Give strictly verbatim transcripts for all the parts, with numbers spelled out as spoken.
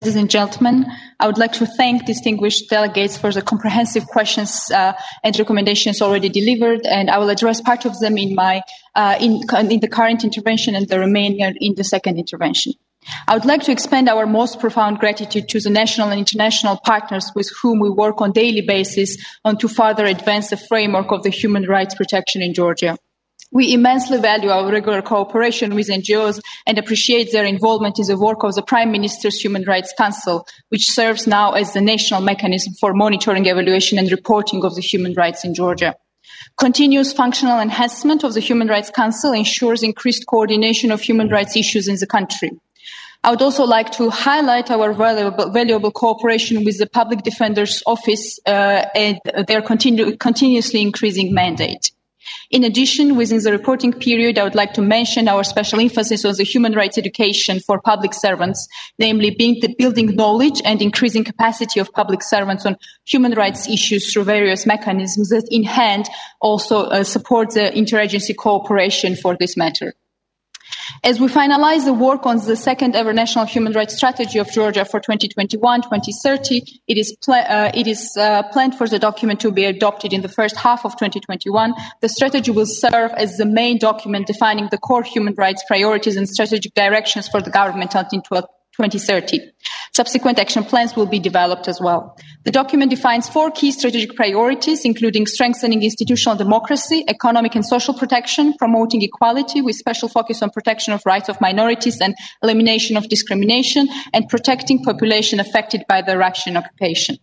Ladies and gentlemen, I would like to thank distinguished delegates for the comprehensive questions uh, and recommendations already delivered, and I will address part of them in my uh, in, in the current intervention and the remainder in the second intervention. I would like to expand our most profound gratitude to the national and international partners with whom we work on a daily basis on to further advance the framework of the human rights protection in Georgia. We immensely value our regular cooperation with N G Os and appreciate their involvement in the work of the Prime Minister's Human Rights Council, which serves now as the national mechanism for monitoring, evaluation and reporting of the human rights in Georgia. Continuous functional enhancement of the Human Rights Council ensures increased coordination of human rights issues in the country. I would also like to highlight our valuable, valuable cooperation with the Public Defender's Office uh, and their continu- continuously increasing mandate. In addition, within the reporting period, I would like to mention our special emphasis on the human rights education for public servants, namely being the building knowledge and increasing capacity of public servants on human rights issues through various mechanisms that in hand also uh, support the interagency cooperation for this matter. As we finalize the work on the second ever National Human Rights Strategy of Georgia for twenty twenty-one to twenty thirty, it is, pl- uh, it is uh, planned for the document to be adopted in the first half of twenty twenty-one. The strategy will serve as the main document defining the core human rights priorities and strategic directions for the government until twenty thirty. Subsequent action plans will be developed as well. The document defines four key strategic priorities, including strengthening institutional democracy, economic and social protection, promoting equality with special focus on protection of rights of minorities and elimination of discrimination, and protecting population affected by the Russian occupation.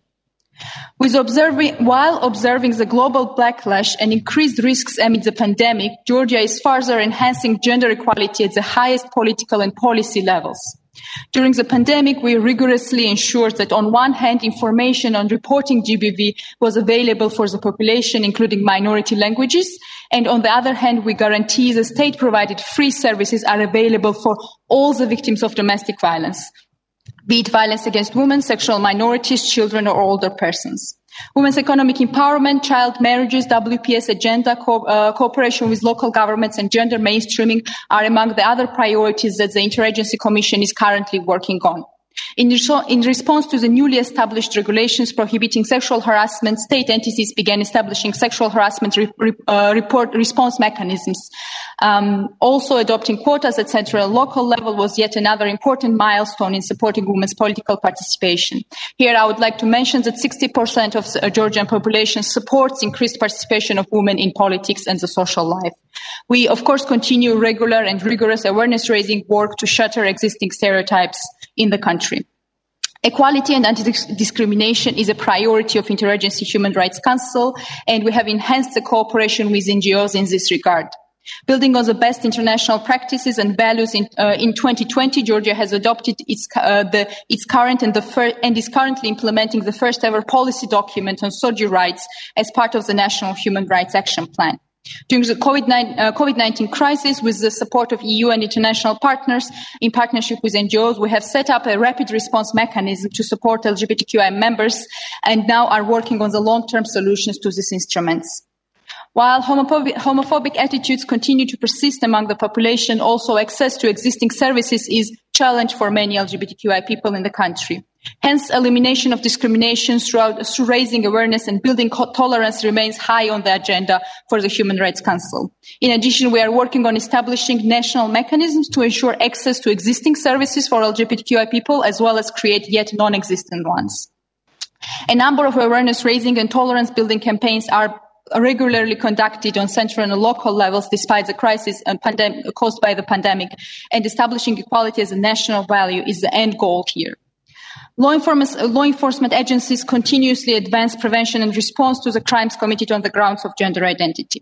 With observing, while observing the global backlash and increased risks amid the pandemic, Georgia is further enhancing gender equality at the highest political and policy levels. During the pandemic, we rigorously ensured that on one hand, information on reporting G B V was available for the population, including minority languages, and on the other hand, we guarantee the state-provided free services are available for all the victims of domestic violence, be it violence against women, sexual minorities, children or older persons. Women's economic empowerment, child marriages, W P S agenda, co- uh, cooperation with local governments and gender mainstreaming are among the other priorities that the Interagency Commission is currently working on. In, reso- in response to the newly established regulations prohibiting sexual harassment, state entities began establishing sexual harassment re- re- uh, report response mechanisms. Um, also adopting quotas at central and local level was yet another important milestone in supporting women's political participation. Here I would like to mention that sixty percent of the Georgian population supports increased participation of women in politics and the social life. We, of course, continue regular and rigorous awareness-raising work to shatter existing stereotypes in the country. Equality and anti-discrimination is a priority of Interagency Human Rights Council, and we have enhanced the cooperation with N G Os in this regard. Building on the best international practices and values in, uh, in twenty twenty, Georgia has adopted its, uh, the, its current and, the fir- and is currently implementing the first ever policy document on SOGI rights as part of the National Human Rights Action Plan. During the COVID nineteen crisis, with the support of E U and international partners, in partnership with N G Os, we have set up a rapid response mechanism to support L G B T Q I members and now are working on the long-term solutions to these instruments. While homophobic, homophobic attitudes continue to persist among the population, also access to existing services is a challenge for many L G B T Q I people in the country. Hence, elimination of discrimination throughout, through raising awareness and building tolerance remains high on the agenda for the Human Rights Council. In addition, we are working on establishing national mechanisms to ensure access to existing services for L G B T Q I people, as well as create yet non-existent ones. A number of awareness-raising and tolerance-building campaigns are regularly conducted on central and local levels despite the crisis and pandem- caused by the pandemic, and establishing equality as a national value is the end goal here. Law enforcement, law enforcement agencies continuously advance prevention and response to the crimes committed on the grounds of gender identity.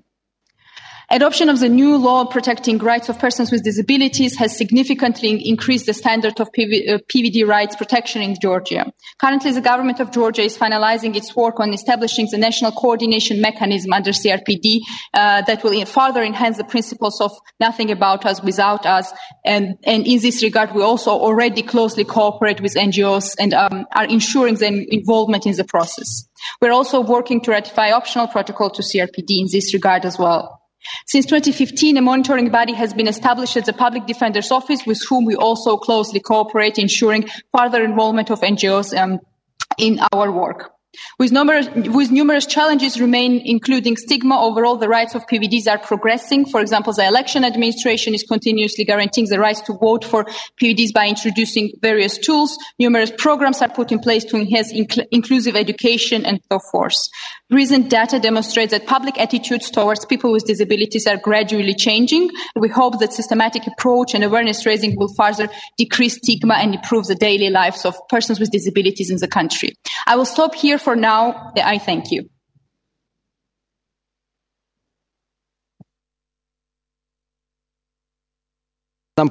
Adoption of the new law protecting rights of persons with disabilities has significantly increased the standard of P V D rights protection in Georgia. Currently, the government of Georgia is finalizing its work on establishing the national coordination mechanism under C R P D uh, that will further enhance the principles of nothing about us without us. And, and in this regard, we also already closely cooperate with N G Os and um, are ensuring their involvement in the process. We're also working to ratify optional protocol to C R P D in this regard as well. Since twenty fifteen, a monitoring body has been established as the Public Defender's Office, with whom we also closely cooperate, ensuring further involvement of N G Os um, in our work. With numerous, with numerous challenges remain, including stigma, overall the rights of P V Ds are progressing. For example, the election administration is continuously guaranteeing the rights to vote for P V Ds by introducing various tools. Numerous programs are put in place to enhance inc- inclusive education and so forth. Recent data demonstrates that public attitudes towards people with disabilities are gradually changing. We hope that systematic approach and awareness raising will further decrease stigma and improve the daily lives of persons with disabilities in the country. I will stop here for now. I thank you.